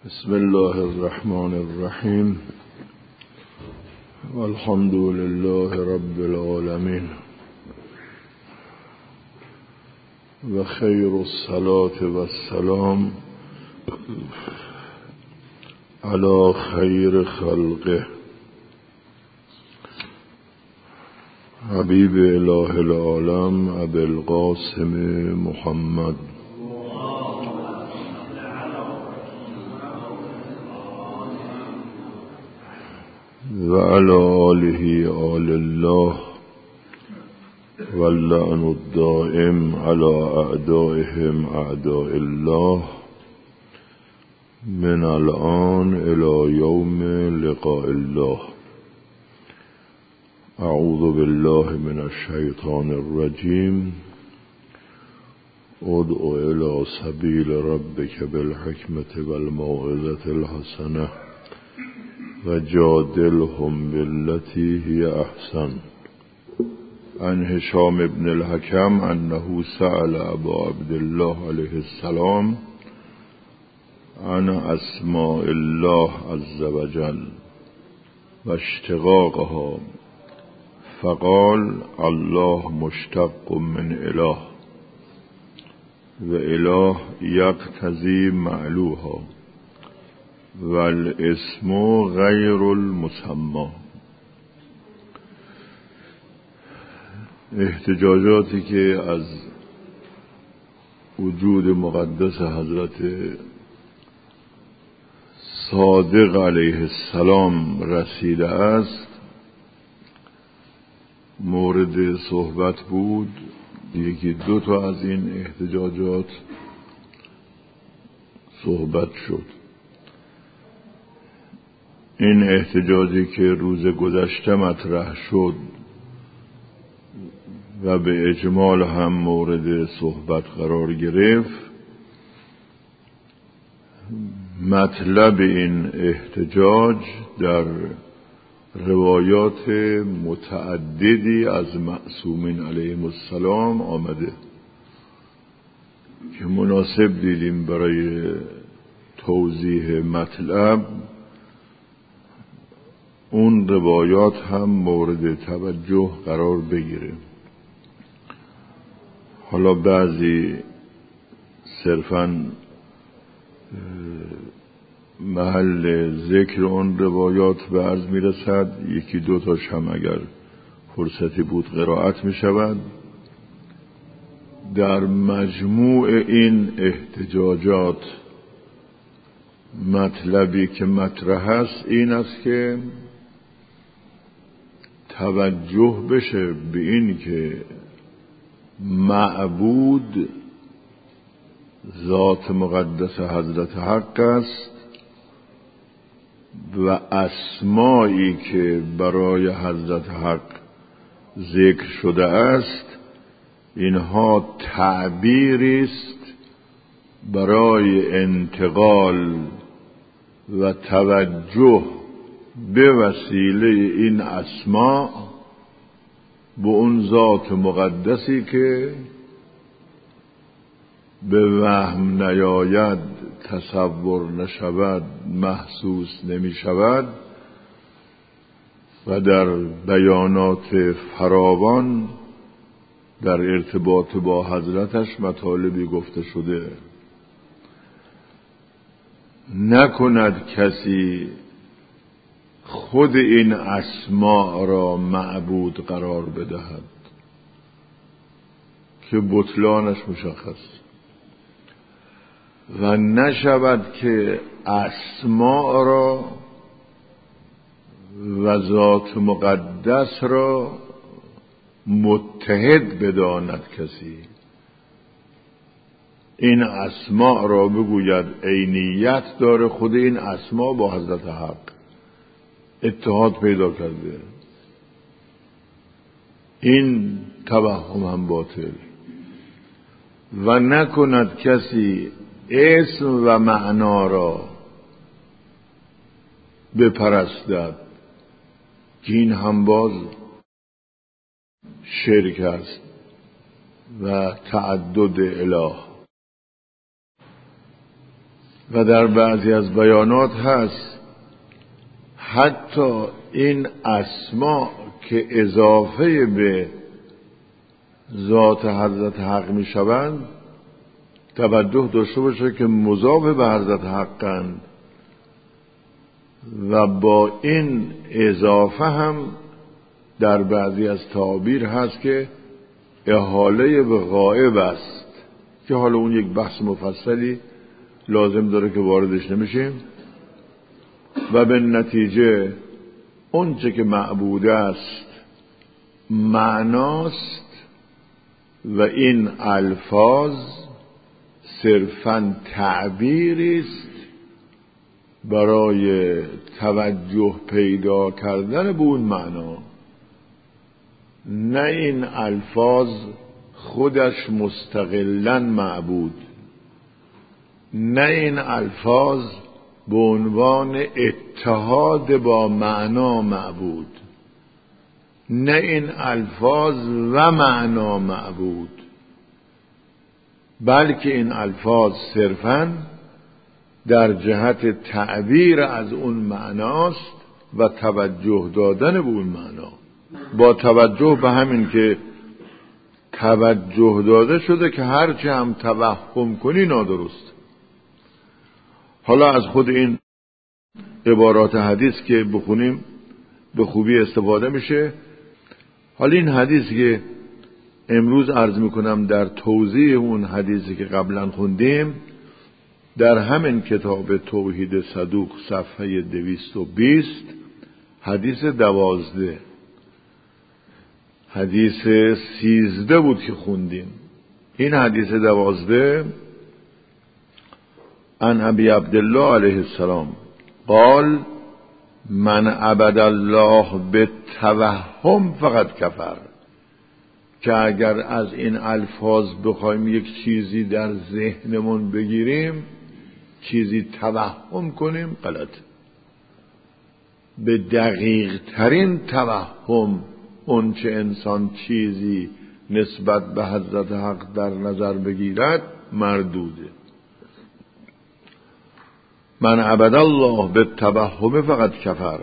بسم الله الرحمن الرحیم والحمد لله رب العالمین و خیر الصلاة و السلام علی خیر خلقه حبیب اله العالم ابی القاسم محمد و علی آله آل الله واللعن الدائم علی اعدائهم اعداء الله من الآن الی یوم لقاء الله. اعوذ بالله من الشیطان الرجیم. ادع الی سبیل ربک بالحکمة والموعظة الحسنة و جادلهم بالتي هي احسن. عن هشام بن الحكم انه سأل ابا عبد الله عليه السلام عن اسماء الله عز وجل و اشتقاقها فقال الله مشتق من اله و اله یقتضی معلوها والاسم غیر المسمى. احتجاجاتی که از وجود مقدس حضرت صادق علیه السلام رسیده است مورد صحبت بود. یکی دو تا از این احتجاجات صحبت شد. این احتجاجی که روز گذشته مطرح شد و به اجمال هم مورد صحبت قرار گرفت، مطلب این احتجاج در روایات متعددی از معصومین علیهم السلام آمده که مناسب دیدیم برای توضیح مطلب اون روایات هم مورد توجه قرار بگیره. حالا بعضی صرفاً محل ذکر اون روایات به عرض می رسد، یکی دو تاش هم اگر فرصتی بود قرائت می شود. در مجموع این احتجاجات مطلبی که مطرح است این است که توجه بشه به این که معبود ذات مقدس حضرت حق است و اسمایی که برای حضرت حق ذکر شده است اینها تعبیری است برای انتقال و توجه به وسیله این اسما به اون ذات مقدسی که به وهم نیاید، تصور نشود، محسوس نمی شود و در بیانات فراوان در ارتباط با حضرتش مطالبی گفته شده. نکند کسی خود این اسماء را معبود قرار بدهد که بطلانش مشخص و نشود که اسماء را و ذات مقدس را متحد بداند کسی. این اسماء را بگوید عینیت داره، خود این اسماء با حضرت حق اتحاد پیدا کرده. این توهم هم باطل. و نکند کسی اسم و معنا را بپرستد که این هم باز شرک است و تعدد اله. و در بعضی از بیانات هست حتی این اسما که اضافه به ذات حضرت حق می شوند توجه داشته باشه که مضاف به حضرت حقند و با این اضافه هم در بعضی از تعابیر هست که احاله به غائب است که حالا اون یک بحث مفصلی لازم داره که واردش نمیشیم و به نتیجه اون چه که معبود است معناست و این الفاظ صرفاً تعبیری است برای توجه پیدا کردن به اون معنا، نه این الفاظ خودش مستقلاً معبود، نه این الفاظ به عنوان اتحاد با معنا معبود، نه این الفاظ و معنا معبود، بلکه این الفاظ صرفاً در جهت تعبیر از اون معناست و توجه دادن به اون معنا. با توجه به همین که توجه داده شده که هرچه هم توهم کنی نادرست. حالا از خود این عبارات حدیث که بخونیم به خوبی استفاده میشه. حالا این حدیثی که امروز عرض میکنم در توضیح اون حدیثی که قبلا خوندیم در همین کتاب توحید صدوق صفحه 220 حدیث 12 حدیث 13 بود که خوندیم. این حدیث 12 عن ابی عبدالله علیه السلام قال من عبد الله بالتوهم فقط کفر، که اگر از این الفاظ بخوایم یک چیزی در ذهنمون بگیریم چیزی توهم کنیم غلط. به دقیق ترین توهم اون چه انسان چیزی نسبت به حضرت حق در نظر بگیرد مردوده. من عبد الله بالتوهم فقط کفر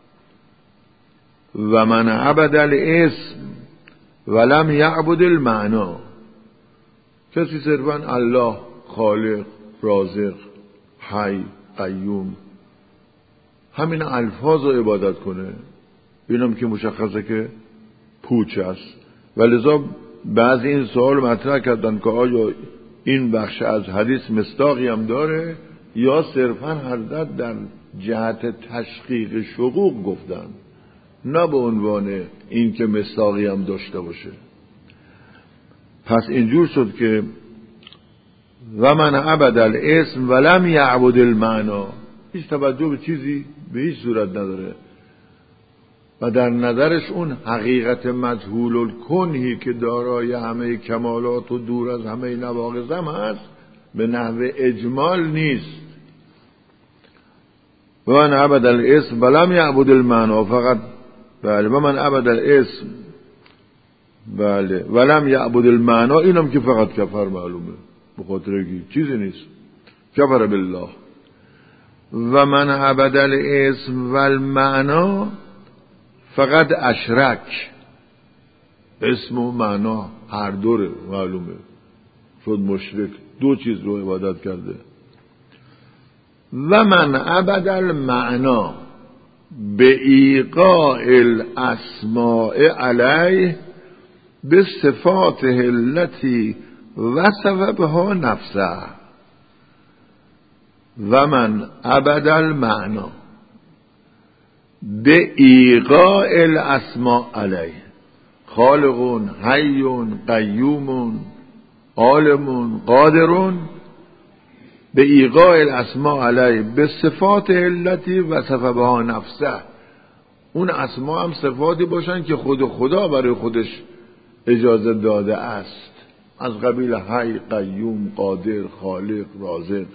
و من عبد الاسم ولم یعبد المعنا. کسی صرفاً الله خالق رازق حی قیوم همین الفاظ رو عبادت کنه، اینم که مشخصه که پوچ است. ولذا بعضی این سوال مطرح کردن که آیا این بخش از حدیث مصداقی هم داره یا صرفاً حضرت در جهت تشقیق شقوق گفتن، نه به عنوان این که مصداقی هم داشته باشه. پس اینجور شد که و من عبد الاسم ولم یعبد المعنا، هیچ توجه به چیزی به هیچ صورت نداره و در نظرش اون حقیقت مجهول الکنهی که دارای همه کمالات و دور از همه نواقض هم هست به نحو اجمال نیست. و من عبد الاسم ولم یعبد المعنا فقط بله و من عبد الاسم بله ولم یعبد المعنا اینم که فقط کفر معلومه، به خاطر که چیزی نیست. کفر بالله. و من عبد الاسم والمعنا فقط اشرک. اسم و معنا هر دوره معلومه، شد مشرک، دو چیز رو عبادت کرده. و من عبد المعنا به ایقاع الاسماء علیه به صفاته التي وصف بها نفسه. و من عبد المعنا به ایقاع الاسماء علیه خالقون حیون قیومون عالمون قادرون به ایقاع الاسماء علیه به صفات التي وصف بها نفسه. اون اسما هم صفاتی باشن که خود خدا برای خودش اجازه داده است، از قبیل حی قیوم قادر خالق رازق.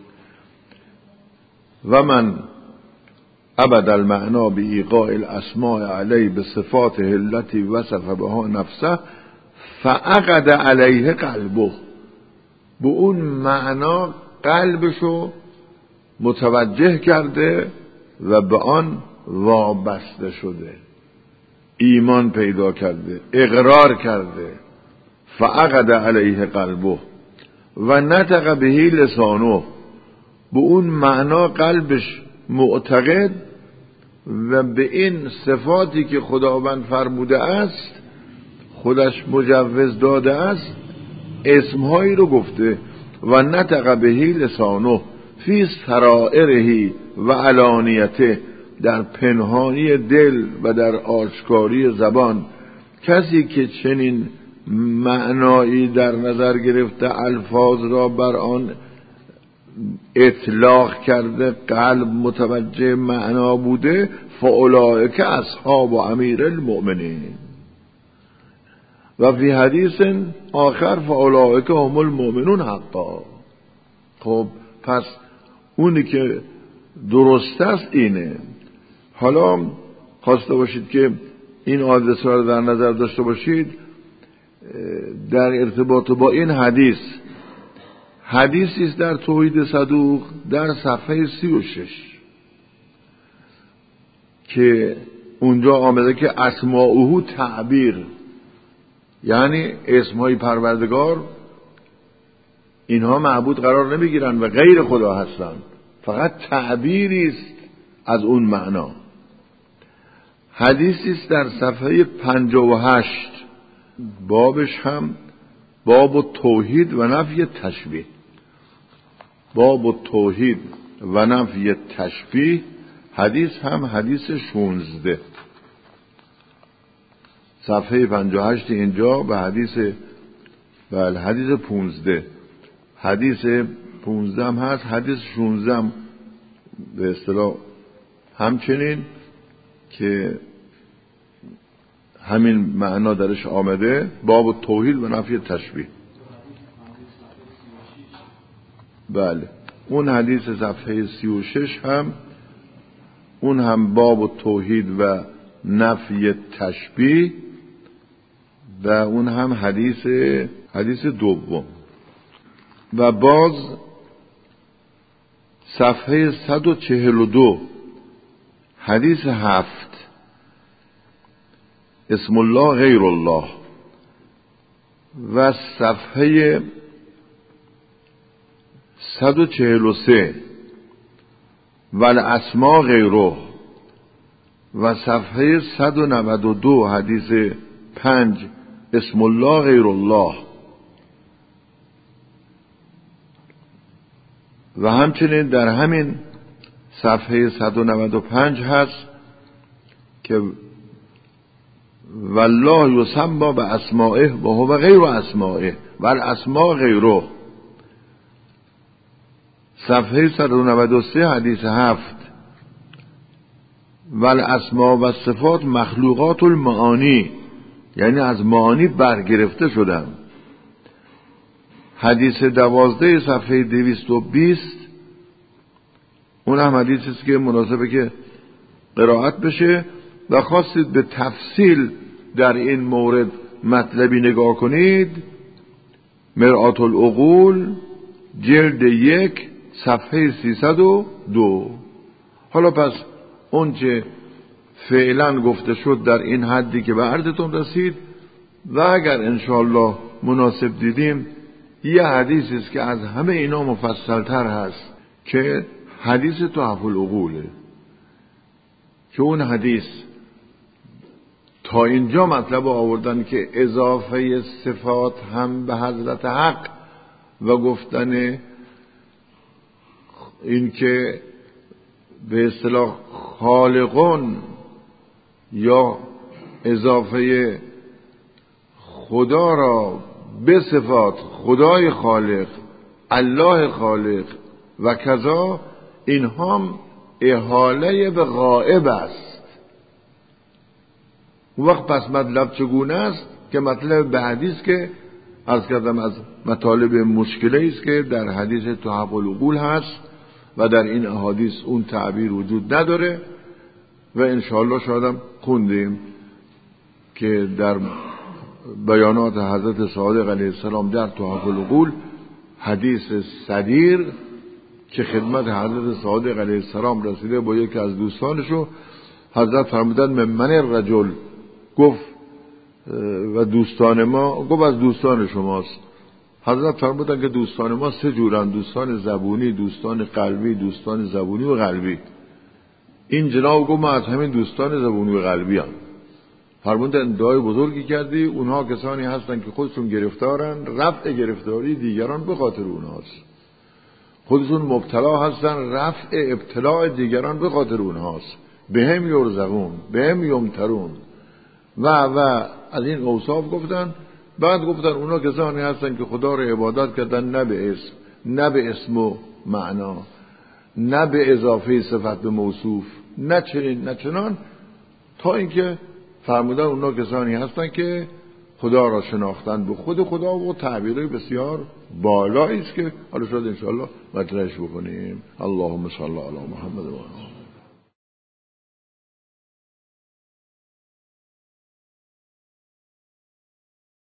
و من عبد المعنا به ایقاع الاسماء علیه به صفاته التي وصف بها نفسه فعقد علیه قلبه، به اون معنا قلبشو متوجه کرده و به آن وابسته شده، ایمان پیدا کرده، اقرار کرده. فعقد علیه قلبه و نطق بهی لسانه، به اون معنا قلبش معتقد و به این صفاتی که خداوند فرموده است، خودش مجوز داده است، اسمهایی رو گفته. و نطق بهی لسانه فی سرائره و علانیته، در پنهانی دل و در آشکاری زبان. کسی که چنین معنایی در نظر گرفته، الفاظ را بر آن اطلاق کرده، قلب متوجه معنا بوده، فاولئک اصحاب امیر المؤمنین. و فی حدیث آخر فاولئک هم المؤمنون حقا. خب پس اونی که درست است اینه. حالا خواسته باشید که این حادثه را در نظر داشته باشید در ارتباط با این حدیثی است در توحید صدوق در صفحه 36 که اونجا آمده که اسماؤه تعبیر، یعنی اسمهای پروردگار اینها معبود قرار نمیگیرن و غیر خدا هستن، فقط تعبیری است از اون معنا. حدیثی است در صفحه 58، بابش هم باب توحید و نفی تشبیه. باب توحید و نفی تشبیه، حدیث هم حدیث 16 صفحه 58 اینجا به حدیث 15. حدیث 15 هم هست، حدیث 16 هم به اصطلاح همچنین که همین معنا درش آمده، باب توحید و نفی تشبیه. بله اون حدیث صفحه 36 هم اون هم باب توحید و نفی تشبیه و اون هم حدیث دوم. و باز صفحه 142 حدیث 7 اسم الله غیر الله و صفحه 143 والاسماء غیره و صفحه 192 حدیث 5 اسم الله غیر الله و همچنین در همین صفحه 195 هست که والله یسمى باسمائه و هو غیر اسمائه والاسماء غیره. صفحه 193 حدیث 7 والاسماء و صفات مخلوقات المعانی، یعنی از معانی برگرفته شدن. حدیث 12 صفحه 220 اون هم حدیثی است که مناسبه که قرائت بشه و خواستید به تفصیل در این مورد مطلبی نگاه کنید، مرآت العقول جلد 1 صفحه 302. حالا پس اون چه فعلا گفته شد در این حدی که به عرضتون رسید و اگر انشاءالله مناسب دیدیم یه حدیثی است که از همه اینا مفصلتر هست که حدیث تحف العقوله، که اون حدیث تا اینجا مطلب آوردن که اضافه صفات هم به حضرت حق و گفتن این که به اصطلاح خالقون یا اضافه خدا را به صفات خدای خالق، الله خالق و کذا، اینها احاله به غائب است. اون وقت پس مطلب چگونه است؟ که مطلب بعدی است که عرض کردم از مطالب مشکلی است که در حدیث تحف العقول هست و در این احادیث اون تعبیر وجود نداره و انشاءالله شایدم خوندیم که در بیانات حضرت صادق علیه السلام در تحف العقول حدیث صدیر که خدمت حضرت صادق علیه السلام رسیده با یکی از دوستانشو. حضرت فرمودن من الرجل، گفت و دوستان ما، گفت از دوستان شماست. حضرت فرمودن که دوستان ما سه جورن، دوستان زبونی، دوستان قلبی، دوستان زبونی و قلبی. این جناب گفت من از همین دوستان زبونی و قلبی هم. فرمودن ادعای بزرگی کردی، اونها کسانی هستن که خودشون گرفتارن، رفع گرفتاری دیگران به خاطر اونهاست. خودشون مبتلا هستن، رفع ابتلاع دیگران به خاطر اونهاست. بهم یرزقون بهم یمترون و از این اوصاف گفتن. بعد گفتن اونا کسانی هستن که خدا رو عبادت کردن، نه به اسم، نه به اسم و معنا، نه به اضافه صفت به موصوف، نه چنین نه چنان، تا اینکه فرمودن اونا کسانی هستن که خدا را شناختن به خود خدا و تعبیرهای بسیار بالایی است که حالا شاید انشاءالله مطرحش بکنیم. اللهم صل علی محمد و آله.